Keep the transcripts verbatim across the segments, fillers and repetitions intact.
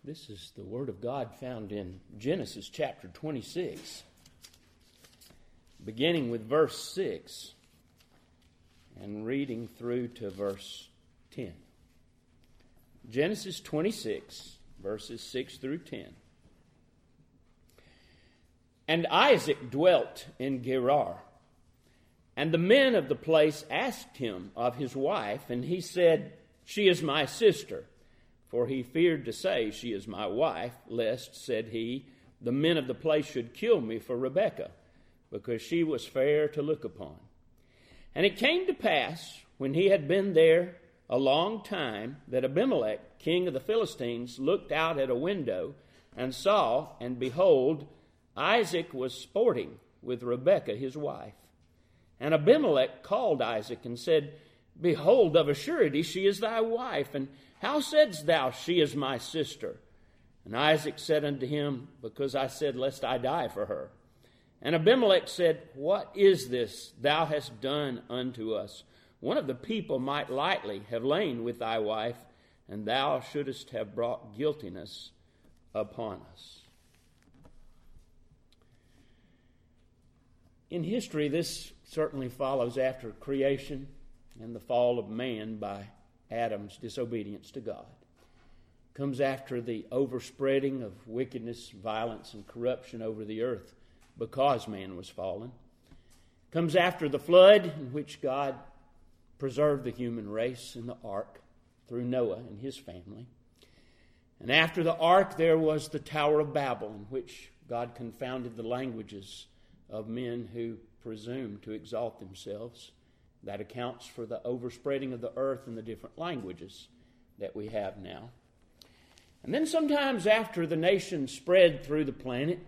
This is the Word of God found in Genesis chapter twenty-six, beginning with verse six and reading through to verse ten. Genesis twenty-six, verses six through ten. And Isaac dwelt in Gerar, and the men of the place asked him of his wife, and he said, "She is my sister." For he feared to say, "She is my wife," lest, said he, the men of the place should kill me for Rebekah, because she was fair to look upon. And it came to pass, when he had been there a long time, that Abimelech, king of the Philistines, looked out at a window and saw, and behold, Isaac was sporting with Rebekah his wife. And Abimelech called Isaac and said, "Behold, of a surety she is thy wife, and how saidst thou, She is my sister?" And Isaac said unto him, Because I said, lest I die for her. And Abimelech said, What is this thou hast done unto us? One of the people might lightly have lain with thy wife, and thou shouldest have brought guiltiness upon us. In history, this certainly follows after creation and the fall of man by Adam's disobedience to God. Comes after the overspreading of wickedness, violence, and corruption over the earth because man was fallen. Comes after the flood in which God preserved the human race in the ark through Noah and his family. And after the ark there was the Tower of Babel, in which God confounded the languages of men who presumed to exalt themselves. That accounts for the overspreading of the earth and the different languages that we have now. And then sometimes after the nation spread through the planet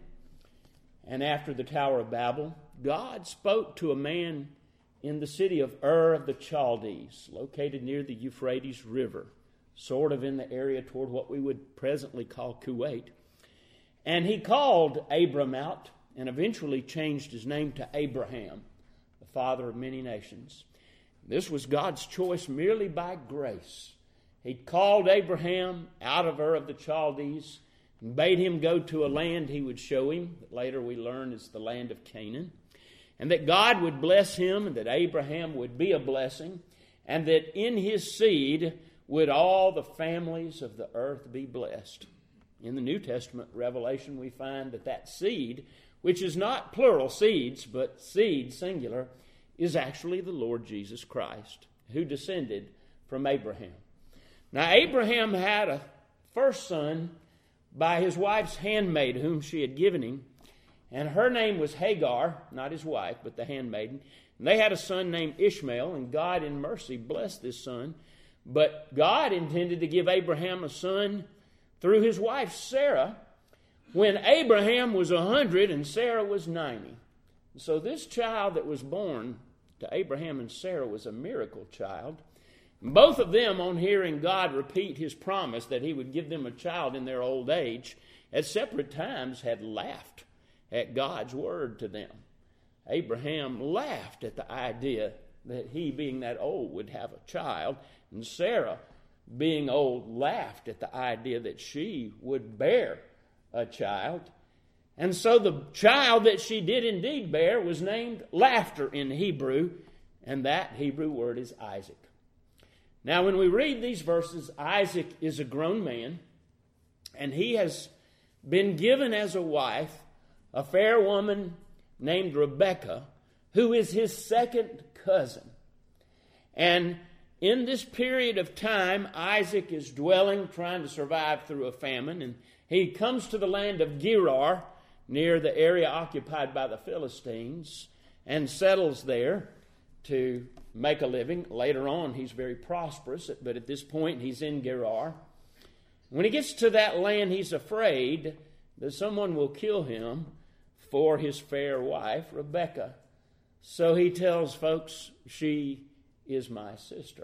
and after the Tower of Babel, God spoke to a man in the city of Ur of the Chaldees, located near the Euphrates River, sort of in the area toward what we would presently call Kuwait. And he called Abram out and eventually changed his name to Abraham, the father of many nations. This was God's choice merely by grace. He called Abraham out of Ur of the Chaldees and bade him go to a land he would show him, that later we learn is the land of Canaan, and that God would bless him, and that Abraham would be a blessing, and that in his seed would all the families of the earth be blessed. In the New Testament revelation, we find that that seed, which is not plural seeds, but seed, singular, is actually the Lord Jesus Christ, who descended from Abraham. Now, Abraham had a first son by his wife's handmaid, whom she had given him, and her name was Hagar, not his wife, but the handmaiden. And they had a son named Ishmael, and God in mercy blessed this son. But God intended to give Abraham a son through his wife Sarah, when Abraham was one hundred and Sarah was ninety. So this child that was born to Abraham and Sarah was a miracle child. Both of them, on hearing God repeat his promise that he would give them a child in their old age, at separate times had laughed at God's word to them. Abraham laughed at the idea that he, being that old, would have a child, and Sarah, being old, laughed at the idea that she would bear a child. And so the child that she did indeed bear was named Laughter in Hebrew, and that Hebrew word is Isaac. Now, when we read these verses, Isaac is a grown man, and he has been given as a wife a fair woman named Rebekah, who is his second cousin. And in this period of time, Isaac is dwelling, trying to survive through a famine, and he comes to the land of Gerar, near the area occupied by the Philistines, and settles there to make a living. Later on, he's very prosperous, but at this point, he's in Gerar. When he gets to that land, he's afraid that someone will kill him for his fair wife, Rebekah. So he tells folks, "She is my sister."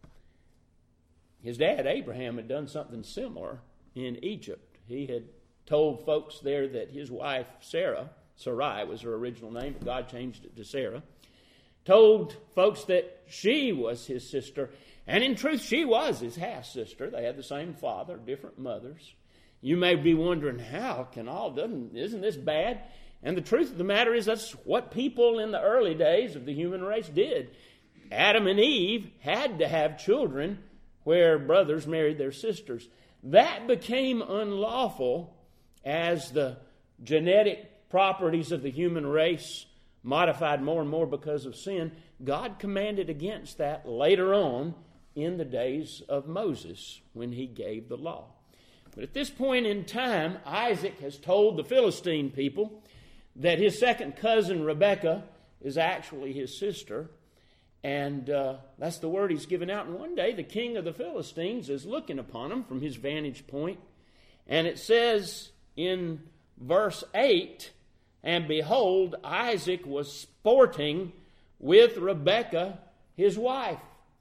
His dad, Abraham, had done something similar in Egypt. He had told folks there that his wife, Sarah, Sarai was her original name, but God changed it to Sarah, told folks that she was his sister, and in truth, she was his half-sister. They had the same father, different mothers. You may be wondering, how can all, doesn't, isn't this bad? And the truth of the matter is that's what people in the early days of the human race did. Adam and Eve had to have children where brothers married their sisters. That became unlawful as the genetic properties of the human race modified more and more because of sin. God commanded against that later on in the days of Moses when he gave the law. But at this point in time, Isaac has told the Philistine people that his second cousin Rebekah is actually his sister. And uh, that's the word he's given out. And one day the king of the Philistines is looking upon him from his vantage point. And it says in verse eight, and behold, Isaac was sporting with Rebekah, his wife.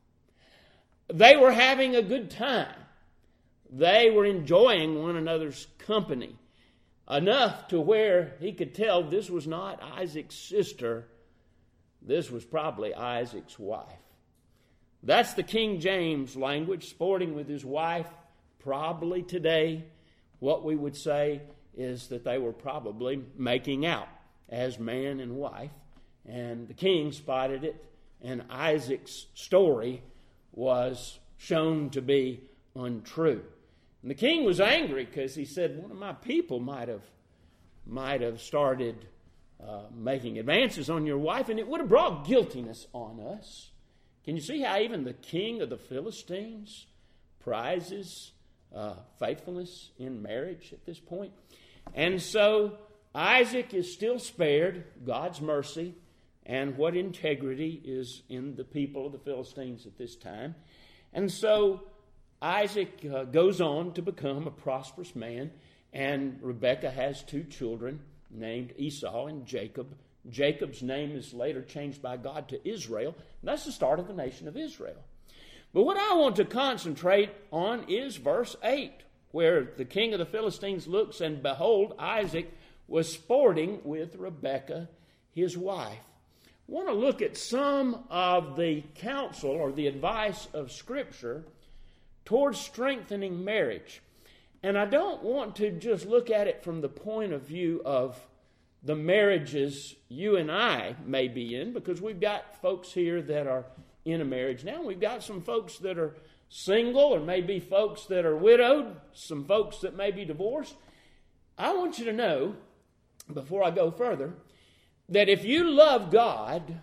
They were having a good time. They were enjoying one another's company, enough to where he could tell this was not Isaac's sister. This was probably Isaac's wife. That's the King James language, sporting with his wife. Probably today, what we would say is that they were probably making out as man and wife. And the king spotted it, and Isaac's story was shown to be untrue. And the king was angry because he said, one of my people might have, might have started uh, making advances on your wife, and it would have brought guiltiness on us. Can you see how even the king of the Philistines prizes uh, faithfulness in marriage at this point? And so Isaac is still spared God's mercy and what integrity is in the people of the Philistines at this time. And so Isaac uh, goes on to become a prosperous man, and Rebekah has two children named Esau and Jacob. Jacob's name is later changed by God to Israel. And that's the start of the nation of Israel. But what I want to concentrate on is verse eight, where the king of the Philistines looks, and behold, Isaac was sporting with Rebekah, his wife. I want to look at some of the counsel or the advice of Scripture towards strengthening marriage. And I don't want to just look at it from the point of view of the marriages you and I may be in, because we've got folks here that are in a marriage now. We've got some folks that are single, or maybe folks that are widowed, some folks that may be divorced. I want you to know, before I go further, that if you love God,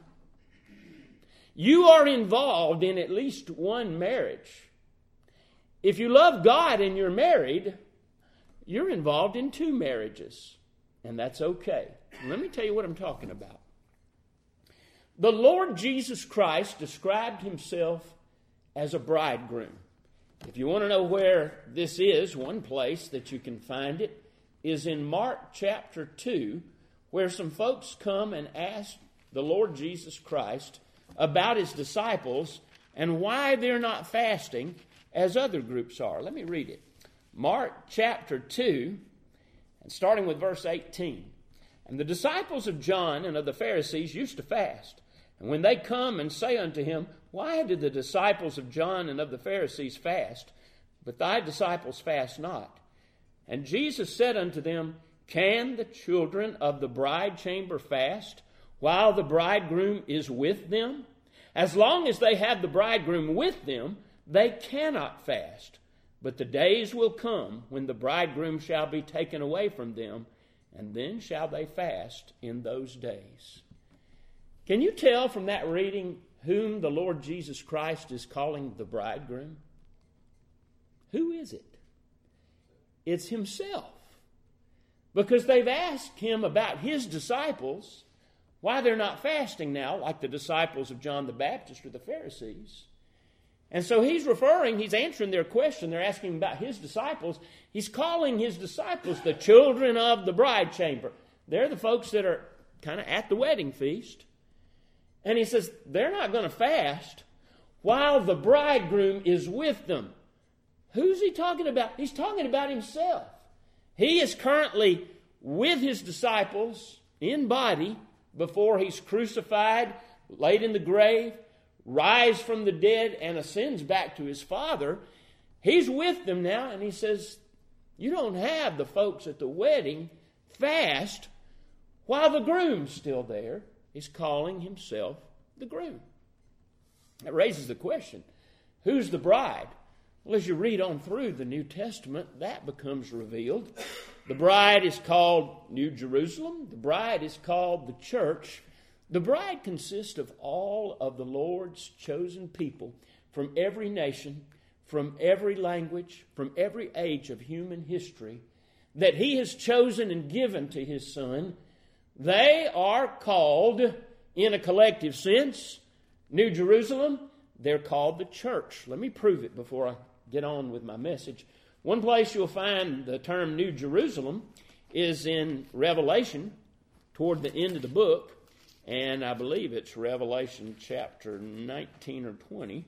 you are involved in at least one marriage. If you love God and you're married, you're involved in two marriages, and that's okay. Let me tell you what I'm talking about. The Lord Jesus Christ described himself as a bridegroom. If you want to know where this is, one place that you can find it is in Mark chapter two, where some folks come and ask the Lord Jesus Christ about his disciples and why they're not fasting as other groups are. Let me read it. Mark chapter two, and starting with verse eighteen. And the disciples of John and of the Pharisees used to fast. And when they come and say unto him, why did the disciples of John and of the Pharisees fast, but thy disciples fast not? And Jesus said unto them, can the children of the bride chamber fast while the bridegroom is with them? As long as they have the bridegroom with them, they cannot fast. But the days will come when the bridegroom shall be taken away from them, and then shall they fast in those days. Can you tell from that reading whom the Lord Jesus Christ is calling the bridegroom? Who is it? It's himself. Because they've asked him about his disciples, why they're not fasting now, like the disciples of John the Baptist or the Pharisees. And so he's referring, he's answering their question. They're asking about his disciples. He's calling his disciples the children of the bride chamber. They're the folks that are kind of at the wedding feast. And he says they're not going to fast while the bridegroom is with them. Who's he talking about? He's talking about himself. He is currently with his disciples in body before he's crucified, laid in the grave, rise from the dead, and ascends back to his Father. He's with them now, and he says, You don't have the folks at the wedding fast while the groom's still there, is calling himself the groom. That raises the question, who's the bride? Well, as you read on through the New Testament, that becomes revealed. The bride is called New Jerusalem. The bride is called the church. The bride consists of all of the Lord's chosen people from every nation, from every language, from every age of human history that he has chosen and given to his Son. They are called, in a collective sense, New Jerusalem. They're called the church. Let me prove it before I get on with my message. One place you'll find the term New Jerusalem is in Revelation, toward the end of the book, and I believe it's Revelation chapter nineteen or twenty.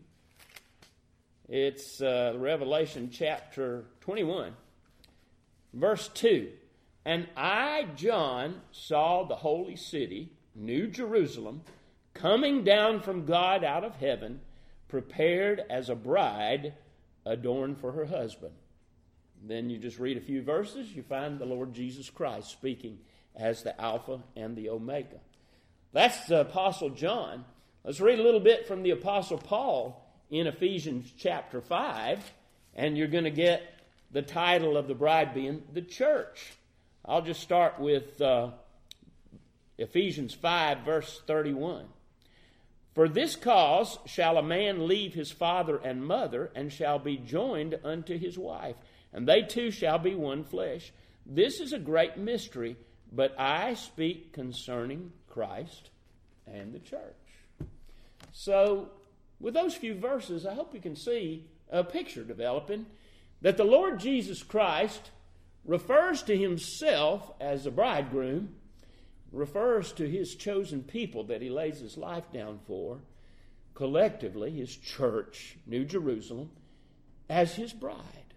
It's uh, Revelation chapter twenty-one, verse two. And I, John, saw the holy city, New Jerusalem, coming down from God out of heaven, prepared as a bride adorned for her husband. Then you just read a few verses, you find the Lord Jesus Christ speaking as the Alpha and the Omega. That's the Apostle John. Let's read a little bit from the Apostle Paul in Ephesians chapter five, and you're going to get the title of the bride being the church. I'll just start with uh, Ephesians five, verse thirty-one. For this cause shall a man leave his father and mother, and shall be joined unto his wife, and they two shall be one flesh. This is a great mystery, but I speak concerning Christ and the church. So, with those few verses, I hope you can see a picture developing that the Lord Jesus Christ refers to himself as a bridegroom, refers to his chosen people that he lays his life down for, collectively, his church, New Jerusalem, as his bride.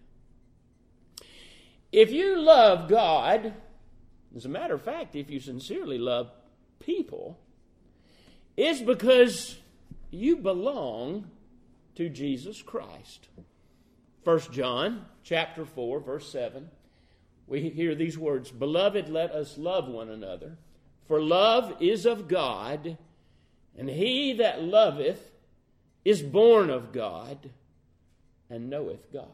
If you love God, as a matter of fact, if you sincerely love people, it's because you belong to Jesus Christ. First John chapter four, verse seven, we hear these words, Beloved, let us love one another, for love is of God, and he that loveth is born of God and knoweth God.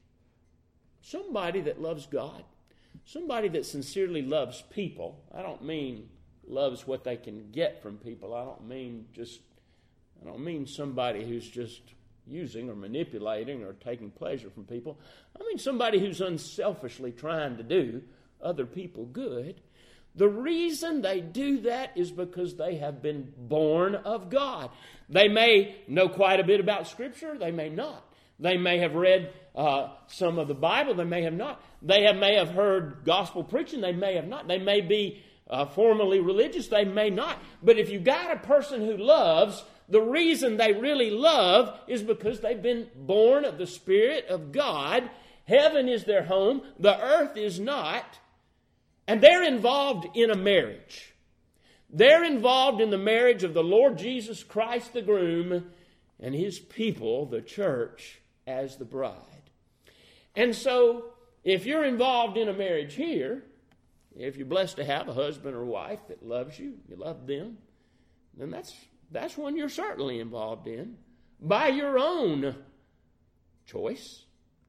Somebody that loves God, somebody that sincerely loves people. I don't mean loves what they can get from people. I don't mean just, I don't mean somebody who's just using or manipulating or taking pleasure from people. I mean somebody who's unselfishly trying to do other people good. The reason they do that is because they have been born of God. They may know quite a bit about Scripture. They may not. They may have read uh, some of the Bible. They may have not. They have, may have heard gospel preaching. They may have not. They may be uh, formally religious. They may not. But if you've got a person who loves, the reason they really love is because they've been born of the Spirit of God. Heaven is their home. The earth is not. And they're involved in a marriage. They're involved in the marriage of the Lord Jesus Christ, the groom, and his people, the church, as the bride. And so, if you're involved in a marriage here, if you're blessed to have a husband or wife that loves you, you love them, then that's that's one you're certainly involved in by your own choice.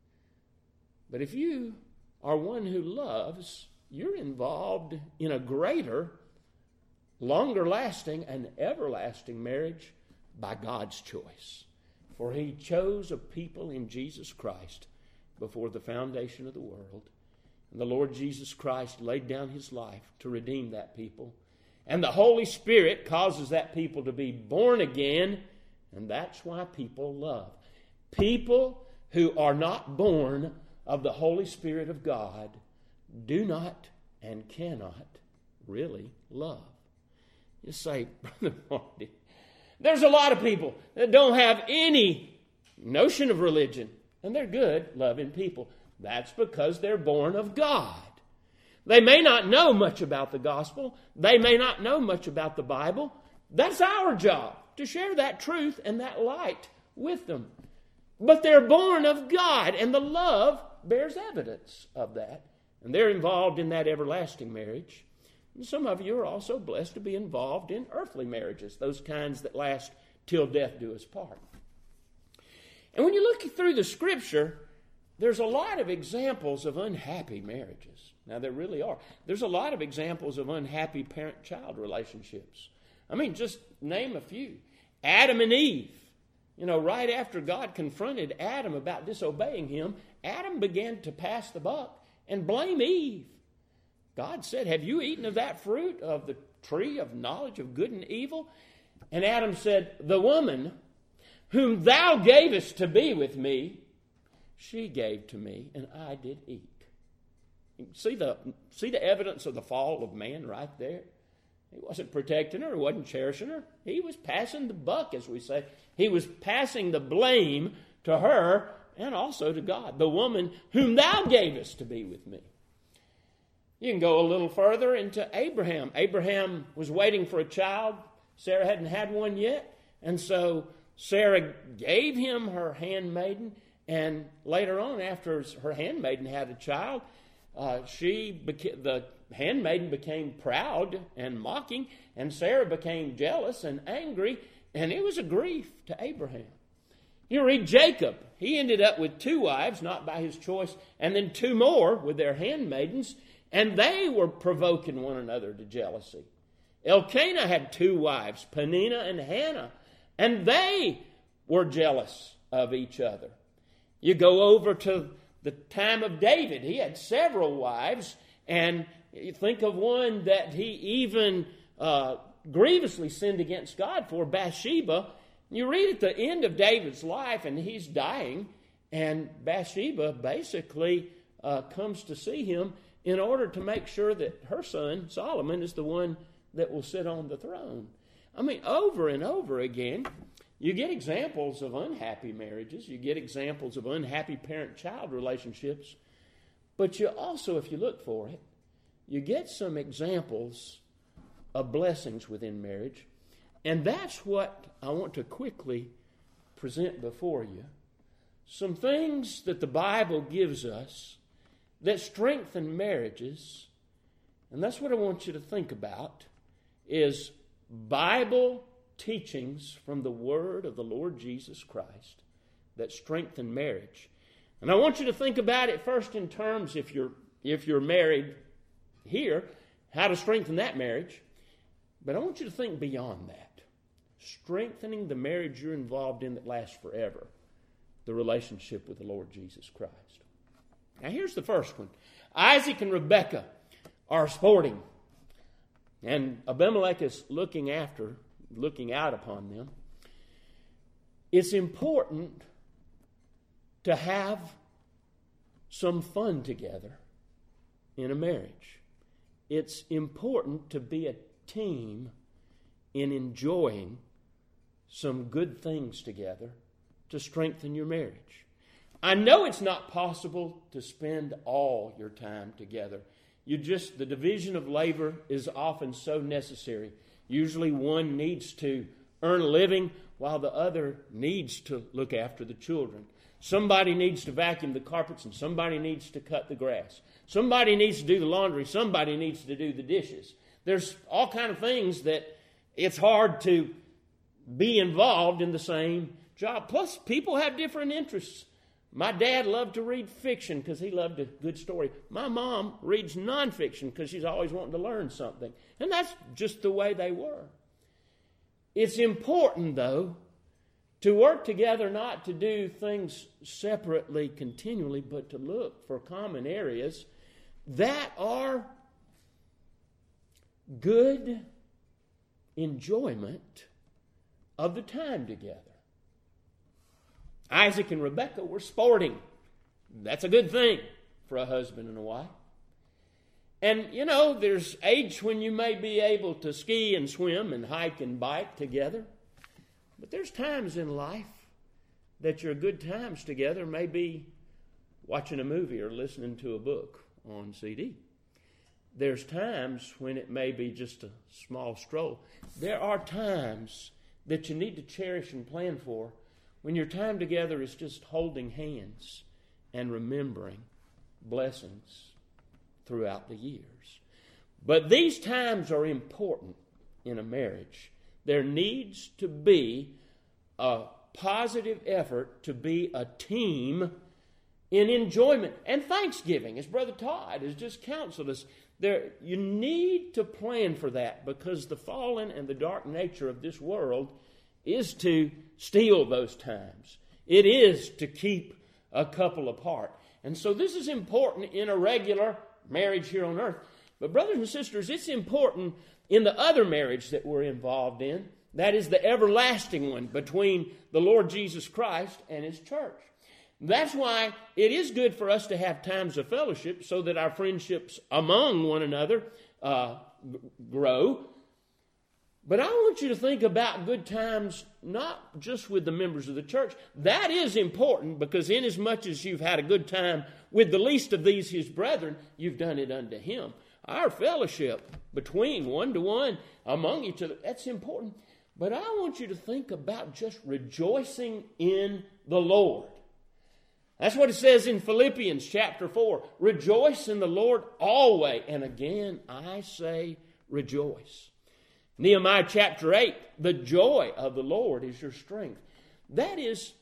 But if you are one who loves, you're involved in a greater, longer lasting, and everlasting marriage by God's choice. For he chose a people in Jesus Christ before the foundation of the world. And the Lord Jesus Christ laid down his life to redeem that people. And the Holy Spirit causes that people to be born again. And that's why people love. People who are not born of the Holy Spirit of God do not and cannot really love. You say, Brother Marty, there's a lot of people that don't have any notion of religion, and they're good, loving people. That's because they're born of God. They may not know much about the gospel. They may not know much about the Bible. That's our job, to share that truth and that light with them. But they're born of God, and the love bears evidence of that. And they're involved in that everlasting marriage. And some of you are also blessed to be involved in earthly marriages, those kinds that last till death do us part. And when you look through the Scripture, there's a lot of examples of unhappy marriages. Now, there really are. There's a lot of examples of unhappy parent-child relationships. I mean, just name a few. Adam and Eve. You know, right after God confronted Adam about disobeying him, Adam began to pass the buck and blame Eve. God said, have you eaten of that fruit of the tree of knowledge of good and evil? And Adam said, the woman whom thou gavest to be with me, she gave to me, and I did eat. See the, see the evidence of the fall of man right there? He wasn't protecting her. He wasn't cherishing her. He was passing the buck, as we say. He was passing the blame to her and also to God. The woman whom thou gavest to be with me. You can go a little further into Abraham. Abraham was waiting for a child. Sarah hadn't had one yet. And so Sarah gave him her handmaiden. And later on, after her handmaiden had a child, uh, she beca- the handmaiden became proud and mocking, and Sarah became jealous and angry, and it was a grief to Abraham. You read Jacob. He ended up with two wives, not by his choice, and then two more with their handmaidens, and they were provoking one another to jealousy. Elkanah had two wives, Peninnah and Hannah, and they were jealous of each other. You go over to the time of David. He had several wives, and you think of one that he even uh, grievously sinned against God for, Bathsheba. You read at the end of David's life, and he's dying, and Bathsheba basically uh, comes to see him in order to make sure that her son, Solomon, is the one that will sit on the throne. I mean, over and over again, you get examples of unhappy marriages. You get examples of unhappy parent-child relationships. But you also, if you look for it, you get some examples of blessings within marriage. And that's what I want to quickly present before you. Some things that the Bible gives us that strengthen marriages. And that's what I want you to think about, is Bible teachings from the Word of the Lord Jesus Christ that strengthen marriage. And I want you to think about it first in terms, if you're if you're married here, how to strengthen that marriage. But I want you to think beyond that. Strengthening the marriage you're involved in that lasts forever. The relationship with the Lord Jesus Christ. Now here's the first one. Isaac and Rebekah are sporting. And Abimelech is looking after, looking out upon them. It's important to have some fun together in a marriage. It's important to be a team in enjoying some good things together to strengthen your marriage. I know it's not possible to spend all your time together. You just, the division of labor is often so necessary. Usually one needs to earn a living while the other needs to look after the children. Somebody needs to vacuum the carpets and somebody needs to cut the grass. Somebody needs to do the laundry. Somebody needs to do the dishes. There's all kind of things that it's hard to be involved in the same job. Plus, people have different interests. My dad loved to read fiction because he loved a good story. My mom reads nonfiction because she's always wanting to learn something. And that's just the way they were. It's important, though, to work together, not to do things separately continually, but to look for common areas that are good enjoyment of the time together. Isaac and Rebekah were sporting. That's a good thing for a husband and a wife. And, you know, there's age when you may be able to ski and swim and hike and bike together. But there's times in life that your good times together may be watching a movie or listening to a book on C D. There's times when it may be just a small stroll. There are times that you need to cherish and plan for when your time together is just holding hands and remembering blessings throughout the years. But these times are important in a marriage. There needs to be a positive effort to be a team in enjoyment and thanksgiving, as Brother Todd has just counseled us. There, you need to plan for that, because the fallen and the dark nature of this world is to steal those times. It is to keep a couple apart. And so this is important in a regular marriage here on earth. But brothers and sisters, it's important in the other marriage that we're involved in. That is the everlasting one between the Lord Jesus Christ and His church. That's why it is good for us to have times of fellowship, so that our friendships among one another uh, grow. But I want you to think about good times not just with the members of the church. That is important, because inasmuch as you've had a good time with the least of these His brethren, you've done it unto Him. Our fellowship between one-to-one among each other, that's important. But I want you to think about just rejoicing in the Lord. That's what it says in Philippians chapter four. Rejoice in the Lord always. And again, I say rejoice. Nehemiah chapter eight, the joy of the Lord is your strength. That is,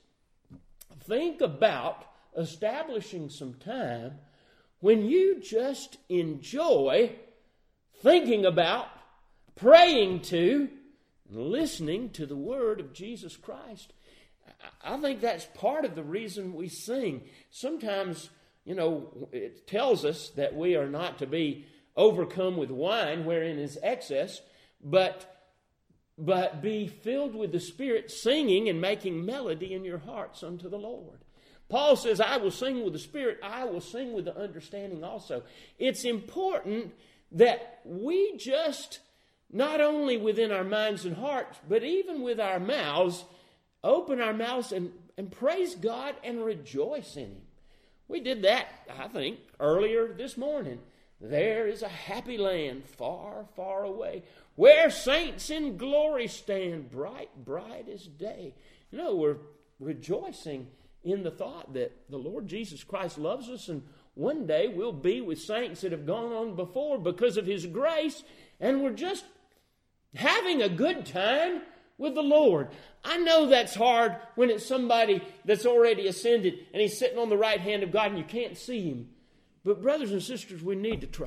think about establishing some time when you just enjoy thinking about, praying to, and listening to the word of Jesus Christ. I think that's part of the reason we sing. Sometimes, you know, it tells us that we are not to be overcome with wine, wherein is excess, but, but be filled with the Spirit, singing and making melody in your hearts unto the Lord. Paul says, I will sing with the Spirit, I will sing with the understanding also. It's important that we just, not only within our minds and hearts, but even with our mouths, open our mouths and, and praise God and rejoice in Him. We did that, I think, earlier this morning. There is a happy land far, far away, where saints in glory stand, bright, bright as day. You know, we're rejoicing in the thought that the Lord Jesus Christ loves us, and one day we'll be with saints that have gone on before because of His grace, and we're just having a good time with the Lord. I know that's hard when it's somebody that's already ascended and He's sitting on the right hand of God and you can't see Him. But brothers and sisters, we need to try.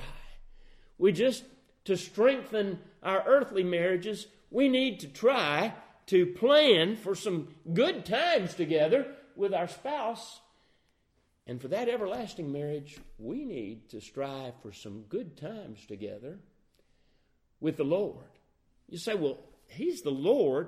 We just, to strengthen our earthly marriages, we need to try to plan for some good times together with our spouse. And for that everlasting marriage, we need to strive for some good times together with the Lord. You say, well, He's the Lord.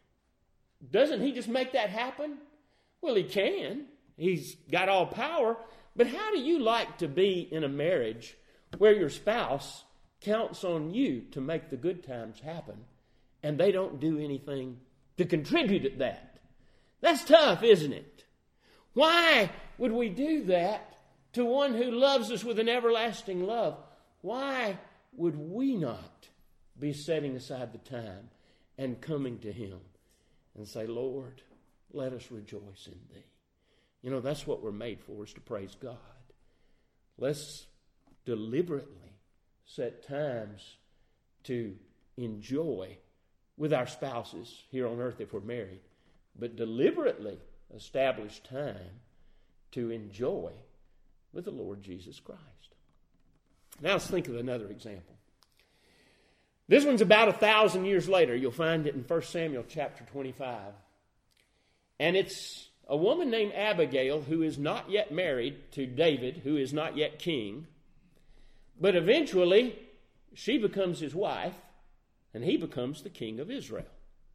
Doesn't He just make that happen? Well, He can. He's got all power. But how do you like to be in a marriage where your spouse counts on you to make the good times happen and they don't do anything to contribute to that? That's tough, isn't it? Why would we do that to one who loves us with an everlasting love? Why would we not be setting aside the time and coming to Him and say, Lord, let us rejoice in Thee? You know, that's what we're made for, is to praise God. Let's deliberately set times to enjoy with our spouses here on earth if we're married, but deliberately establish time to enjoy with the Lord Jesus Christ. Now let's think of another example. This one's about a thousand years later. You'll find it in First Samuel chapter twenty-five. And it's a woman named Abigail who is not yet married to David, who is not yet king. But eventually, she becomes his wife, and he becomes the king of Israel.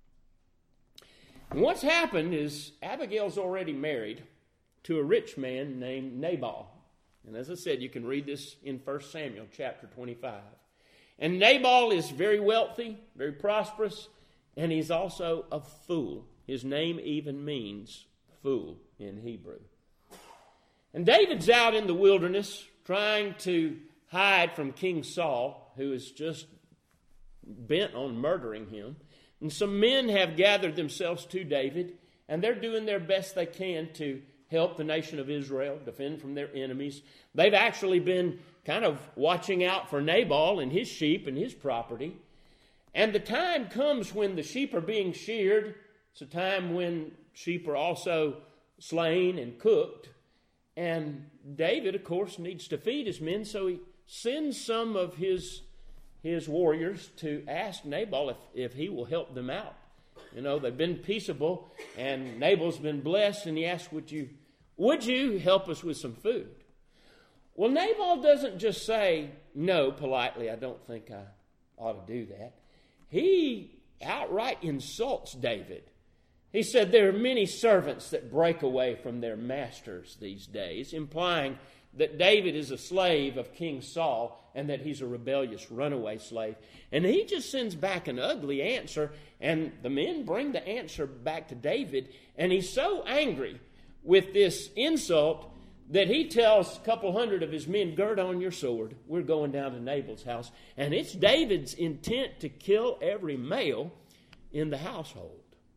And what's happened is Abigail's already married to a rich man named Nabal. And as I said, you can read this in First Samuel chapter twenty-five. And Nabal is very wealthy, very prosperous, and he's also a fool. His name even means fool in Hebrew. And David's out in the wilderness trying to hide from King Saul, who is just bent on murdering him. And some men have gathered themselves to David, and they're doing their best they can to help the nation of Israel defend from their enemies. They've actually been kind of watching out for Nabal and his sheep and his property. And the time comes when the sheep are being sheared. It's a time when sheep are also slain and cooked. And David, of course, needs to feed his men, so he sends some of his, his warriors to ask Nabal if, if he will help them out. You know, they've been peaceable, and Nabal's been blessed, and he asks, would you, would you help us with some food? Well, Nabal doesn't just say, no, politely, I don't think I ought to do that. He outright insults David. He said there are many servants that break away from their masters these days, implying that David is a slave of King Saul and that he's a rebellious runaway slave. And he just sends back an ugly answer, and the men bring the answer back to David, and he's so angry with this insult that he tells a couple hundred of his men, gird on your sword, we're going down to Nabal's house. And it's David's intent to kill every male in the household.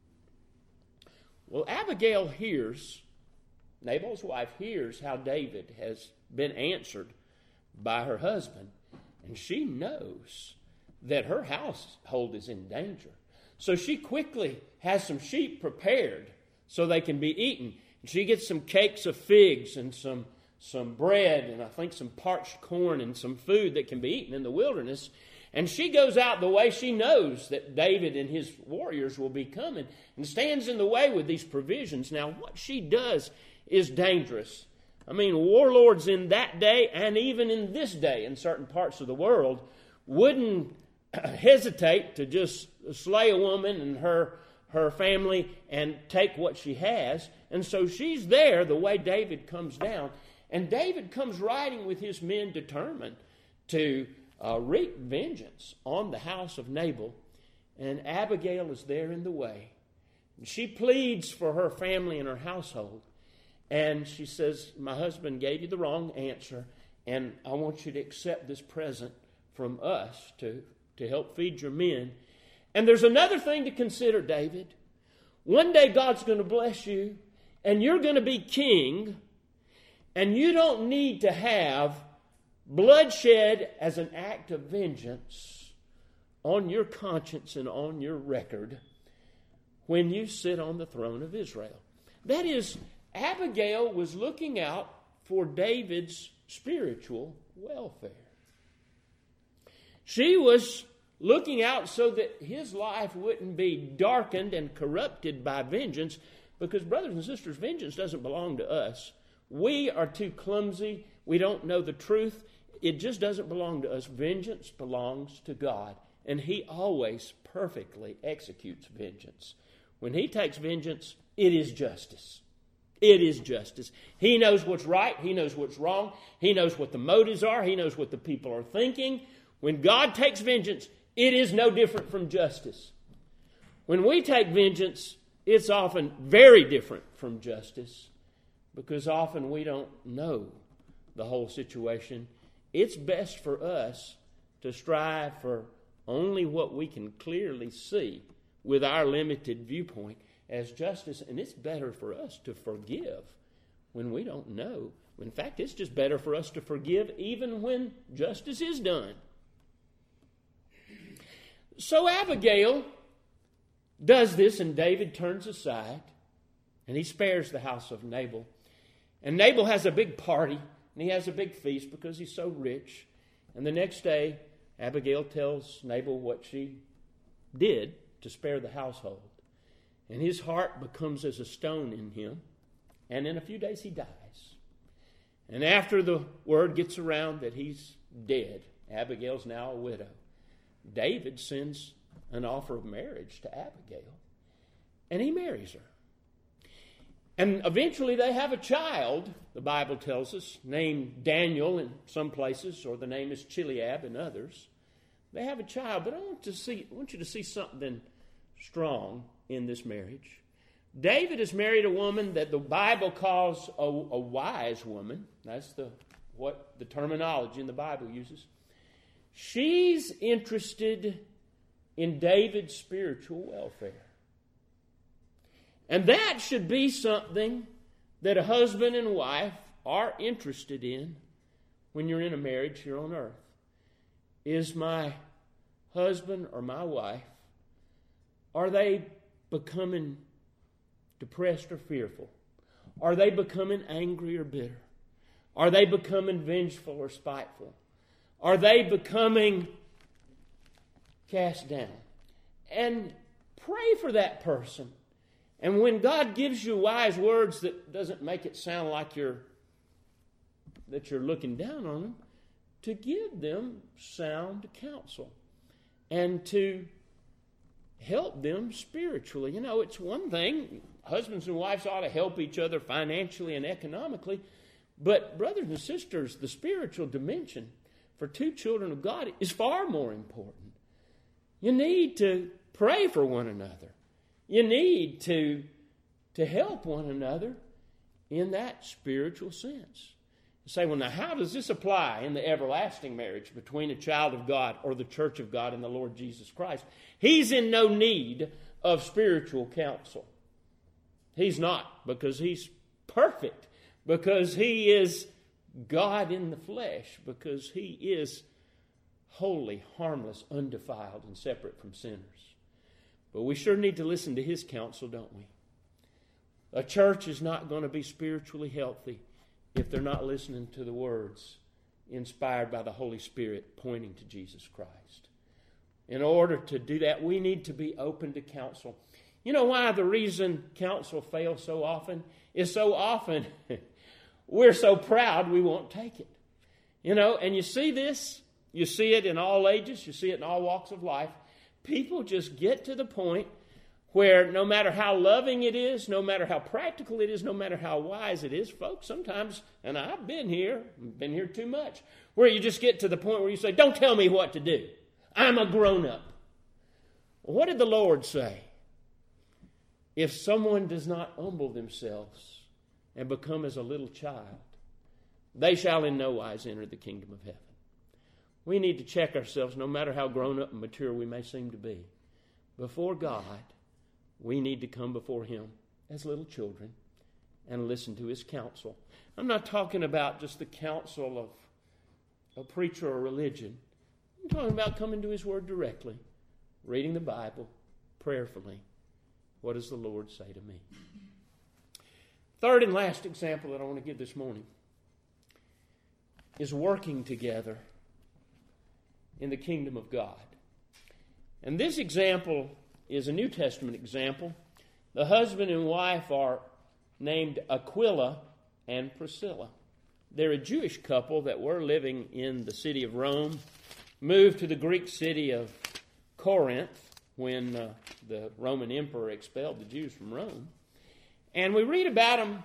Well, Abigail hears, Nabal's wife hears how David has been answered by her husband, and she knows that her household is in danger. So she quickly has some sheep prepared so they can be eaten. She gets some cakes of figs and some, some bread and I think some parched corn and some food that can be eaten in the wilderness. And she goes out the way she knows that David and his warriors will be coming and stands in the way with these provisions. Now, what she does is dangerous. I mean, warlords in that day and even in this day in certain parts of the world wouldn't hesitate to just slay a woman and her, her family and take what she has. And so she's there the way David comes down. And David comes riding with his men determined to Uh, wreak vengeance on the house of Nabal, and Abigail is there in the way. And she pleads for her family and her household, and she says, my husband gave you the wrong answer, and I want you to accept this present from us to, to help feed your men. And there's another thing to consider, David. One day God's going to bless you, and you're going to be king, and you don't need to have bloodshed as an act of vengeance on your conscience and on your record when you sit on the throne of Israel. That is, Abigail was looking out for David's spiritual welfare. She was looking out so that his life wouldn't be darkened and corrupted by vengeance, because, brothers and sisters, vengeance doesn't belong to us. We are too clumsy. We don't know the truth. It just doesn't belong to us. Vengeance belongs to God, and He always perfectly executes vengeance. When He takes vengeance, it is justice. It is justice. He knows what's right. He knows what's wrong. He knows what the motives are. He knows what the people are thinking. When God takes vengeance, it is no different from justice. When we take vengeance, it's often very different from justice, because often we don't know the whole situation. It's best for us to strive for only what we can clearly see with our limited viewpoint as justice. And it's better for us to forgive when we don't know. In fact, it's just better for us to forgive even when justice is done. So Abigail does this, and David turns aside, and he spares the house of Nabal. And Nabal has a big party. And he has a big feast because he's so rich. And the next day, Abigail tells Nabal what she did to spare the household. And his heart becomes as a stone in him. And in a few days, he dies. And after the word gets around that he's dead, Abigail's now a widow, David sends an offer of marriage to Abigail. And he marries her. And eventually they have a child, the Bible tells us, named Daniel in some places, or the name is Chileab in others. They have a child, but I want to see, I want you to see something strong in this marriage. David has married a woman that the Bible calls a, a wise woman. That's the what the terminology in the Bible uses. She's interested in David's spiritual welfare. And that should be something that a husband and wife are interested in when you're in a marriage here on earth. Is my husband or my wife, are they becoming depressed or fearful? Are they becoming angry or bitter? Are they becoming vengeful or spiteful? Are they becoming cast down? And pray for that person. And when God gives you wise words that doesn't make it sound like you're that you're looking down on them, to give them sound counsel and to help them spiritually. You know, it's one thing, husbands and wives ought to help each other financially and economically, but brothers and sisters, the spiritual dimension for two children of God is far more important. You need to pray for one another. You need to, to help one another in that spiritual sense. You say, well, now how does this apply in the everlasting marriage between a child of God or the church of God and the Lord Jesus Christ? He's in no need of spiritual counsel. He's not, because he's perfect, because he is God in the flesh, because he is holy, harmless, undefiled, and separate from sinners. But we sure need to listen to his counsel, don't we? A church is not going to be spiritually healthy if they're not listening to the words inspired by the Holy Spirit pointing to Jesus Christ. In order to do that, we need to be open to counsel. You know why the reason counsel fails so often is so often we're so proud we won't take it. You know, and you see this, you see it in all ages, you see it in all walks of life. People just get to the point where no matter how loving it is, no matter how practical it is, no matter how wise it is, folks, sometimes, and I've been here, been here too much, where you just get to the point where you say, don't tell me what to do. I'm a grown-up. What did the Lord say? If someone does not humble themselves and become as a little child, they shall in no wise enter the kingdom of heaven. We need to check ourselves, no matter how grown-up and mature we may seem to be. Before God, we need to come before him as little children and listen to his counsel. I'm not talking about just the counsel of a preacher or religion. I'm talking about coming to his word directly, reading the Bible prayerfully. What does the Lord say to me? Third and last example that I want to give this morning is working together in the kingdom of God. And this example is a New Testament example. The husband and wife are named Aquila and Priscilla. They're a Jewish couple that were living in the city of Rome, moved to the Greek city of Corinth when uh, the Roman emperor expelled the Jews from Rome. And we read about them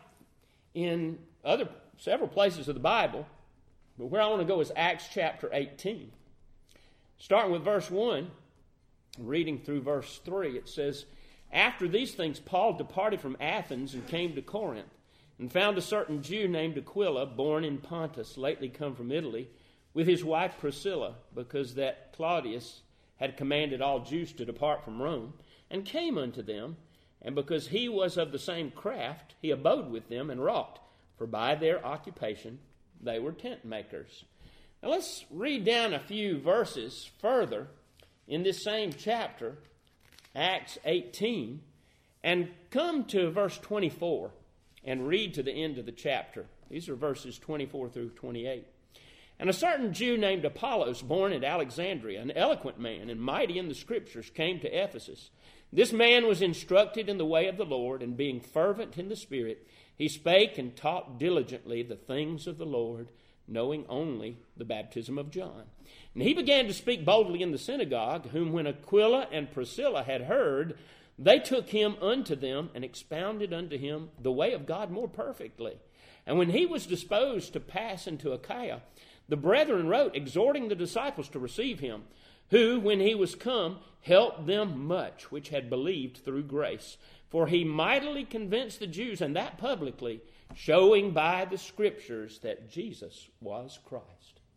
in other several places of the Bible, but where I want to go is Acts chapter eighteen. Starting with verse one, reading through verse three, it says, after these things, Paul departed from Athens and came to Corinth, and found a certain Jew named Aquila, born in Pontus, lately come from Italy, with his wife Priscilla, because that Claudius had commanded all Jews to depart from Rome, and came unto them, and because he was of the same craft, he abode with them and wrought, for by their occupation they were tent makers. Now let's read down a few verses further in this same chapter, Acts eighteen, and come to verse twenty-four and read to the end of the chapter. These are verses twenty-four through twenty-eight. And a certain Jew named Apollos, born at Alexandria, an eloquent man and mighty in the Scriptures, came to Ephesus. This man was instructed in the way of the Lord, and being fervent in the Spirit, he spake and taught diligently the things of the Lord, knowing only the baptism of John. And he began to speak boldly in the synagogue, whom when Aquila and Priscilla had heard, they took him unto them and expounded unto him the way of God more perfectly. And when he was disposed to pass into Achaia, the brethren wrote, exhorting the disciples to receive him, who, when he was come, helped them much which had believed through grace. For he mightily convinced the Jews, and that publicly, showing by the Scriptures that Jesus was Christ.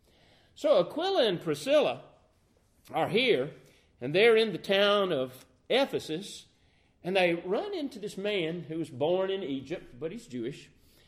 So Aquila and Priscilla are here, and they're in the town of Ephesus, and they run into this man who was born in Egypt, but he's Jewish,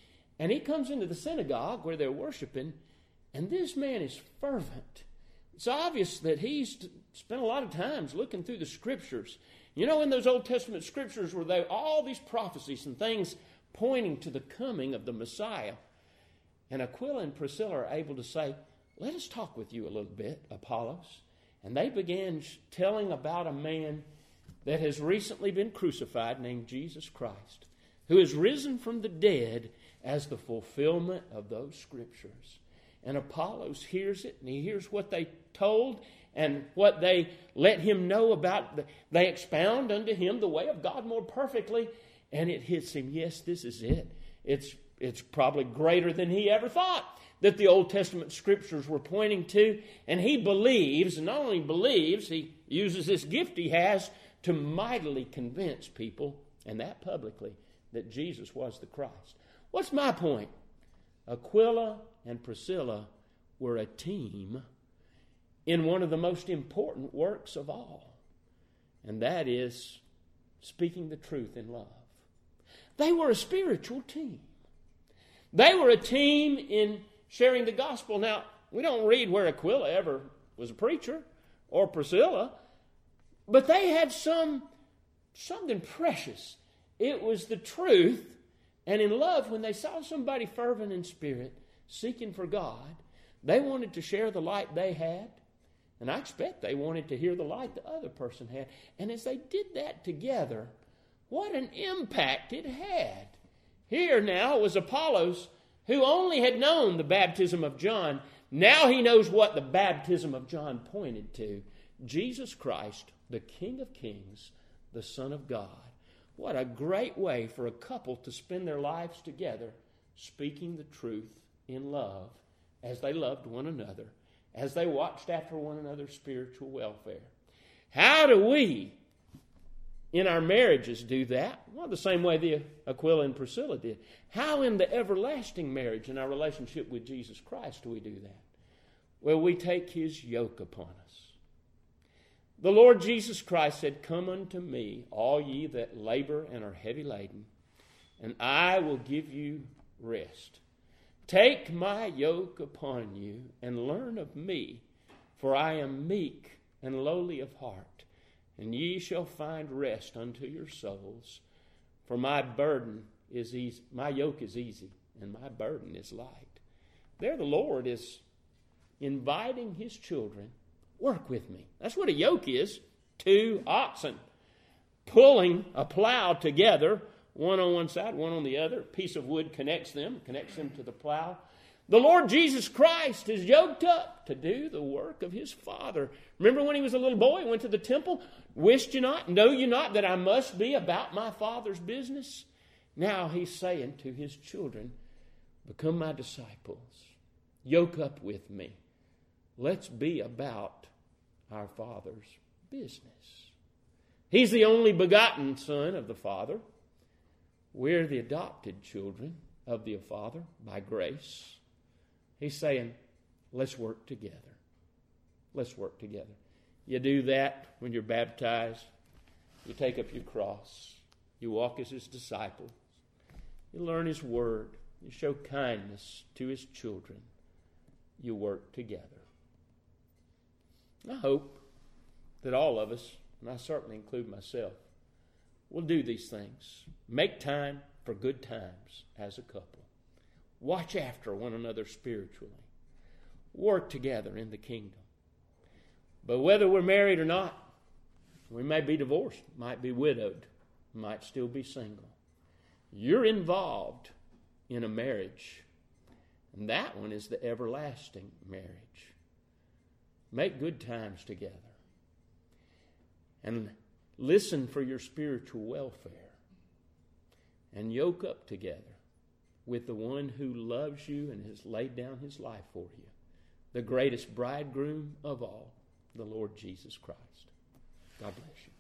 And he comes into the synagogue where they're worshiping, and this man is fervent. It's obvious that he's spent a lot of times looking through the Scriptures. You know, in those Old Testament Scriptures were there all these prophecies and things pointing to the coming of the Messiah. And Aquila and Priscilla are able to say, let us talk with you a little bit, Apollos. And they began telling about a man that has recently been crucified named Jesus Christ, who is risen from the dead as the fulfillment of those Scriptures. And Apollos hears it, and he hears what they told and what they let him know about. The, they expound unto him the way of God more perfectly, and it hits him, yes, this is it. It's, it's probably greater than he ever thought that the Old Testament Scriptures were pointing to. And he believes, and not only believes, he uses this gift he has to mightily convince people, and that publicly, that Jesus was the Christ. What's my point? Aquila and Priscilla were a team in one of the most important works of all, and that is speaking the truth in love. They were a spiritual team. They were a team in sharing the gospel. Now, we don't read where Aquila ever was a preacher or Priscilla, but they had some something precious. It was the truth, and in love, when they saw somebody fervent in spirit, seeking for God, they wanted to share the light they had, and I expect they wanted to hear the light the other person had. And as they did that together, what an impact it had. Here now was Apollos, who only had known the baptism of John. Now he knows what the baptism of John pointed to. Jesus Christ, the King of Kings, the Son of God. What a great way for a couple to spend their lives together, speaking the truth in love as they loved one another, as they watched after one another's spiritual welfare. How do we, in our marriages, do that? Well, the same way the Aquila and Priscilla did. How in the everlasting marriage, in our relationship with Jesus Christ, do we do that? Well, we take his yoke upon us. The Lord Jesus Christ said, come unto me, all ye that labor and are heavy laden, and I will give you rest. Take my yoke upon you and learn of me, for I am meek and lowly of heart, and ye shall find rest unto your souls. For my burden is easy, my yoke is easy, and my burden is light. There the Lord is inviting his children, work with me. That's what a yoke is. Two oxen pulling a plow together, one on one side, one on the other. A piece of wood connects them, connects them to the plow. The Lord Jesus Christ is yoked up to do the work of his Father. Remember when he was a little boy, went to the temple? Wished you not, know you not that I must be about my Father's business? Now he's saying to his children, become my disciples. Yoke up with me. Let's be about our Father's business. He's the only begotten Son of the Father. We're the adopted children of the Father by grace. He's saying, let's work together. Let's work together. You do that when you're baptized. You take up your cross. You walk as his disciples. You learn his word. You show kindness to his children. You work together. I hope that all of us, and I certainly include myself, will do these things. Make time for good times as a couple. Watch after one another spiritually. Work together in the kingdom. But whether we're married or not, we may be divorced, might be widowed, might still be single. You're involved in a marriage, and that one is the everlasting marriage. Make good times together. And listen for your spiritual welfare. And yoke up together with the one who loves you and has laid down his life for you. The greatest bridegroom of all, the Lord Jesus Christ. God bless you.